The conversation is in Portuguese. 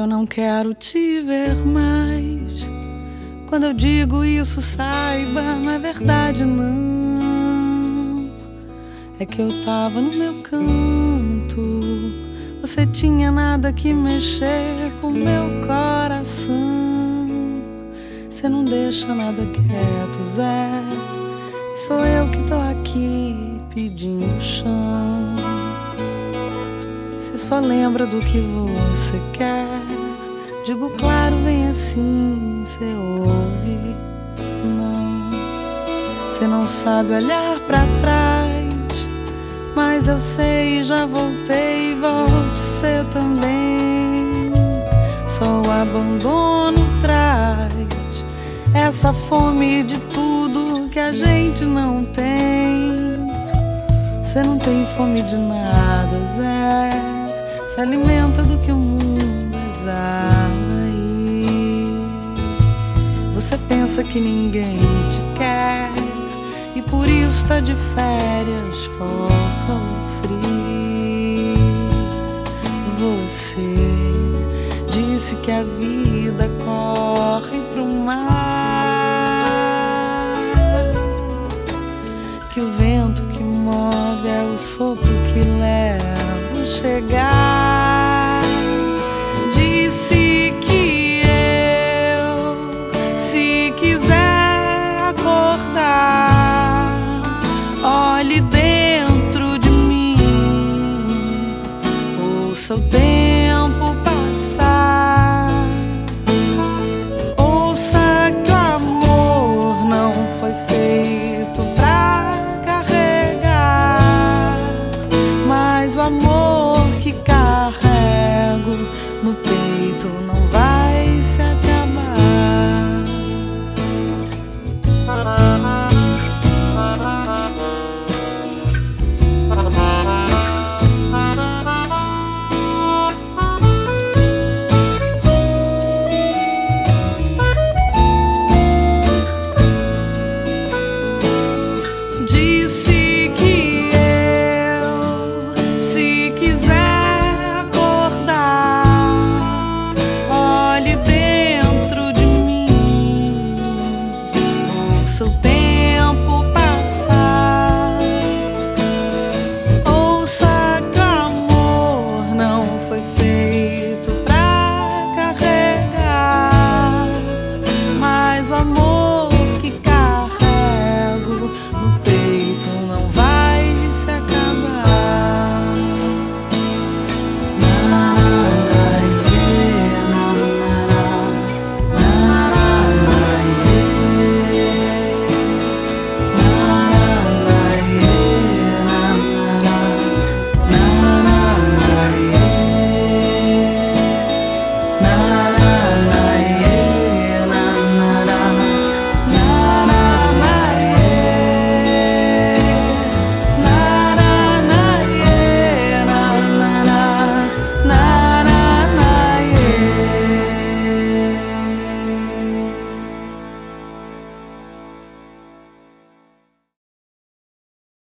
eu não quero te ver mais. Quando eu digo isso, saiba, não é verdade não. É que eu tava no meu canto, você tinha nada que mexer com meu coração. Você não deixa nada quieto, Zé. Sou eu que tô aqui pedindo chão. Você só lembra do que você quer. Digo claro, vem assim, cê ouve? Não, cê não sabe olhar pra trás, mas eu sei, já voltei, volte cê também. Só o abandono traz essa fome de tudo que a gente não tem. Cê não tem fome de nada, Zé. Se alimenta do que o mundo exala aí. Você pensa que ninguém te quer e por isso tá de férias fora o frio. Você disse que a vida corre pro mar, que o vento que move é o sopro que leva a chegar. Disse que eu, se quiser acordar, olhe dentro de mim, ouça o tempo passar. Ouça que o amor não foi feito pra carregar, mas o amor que carrega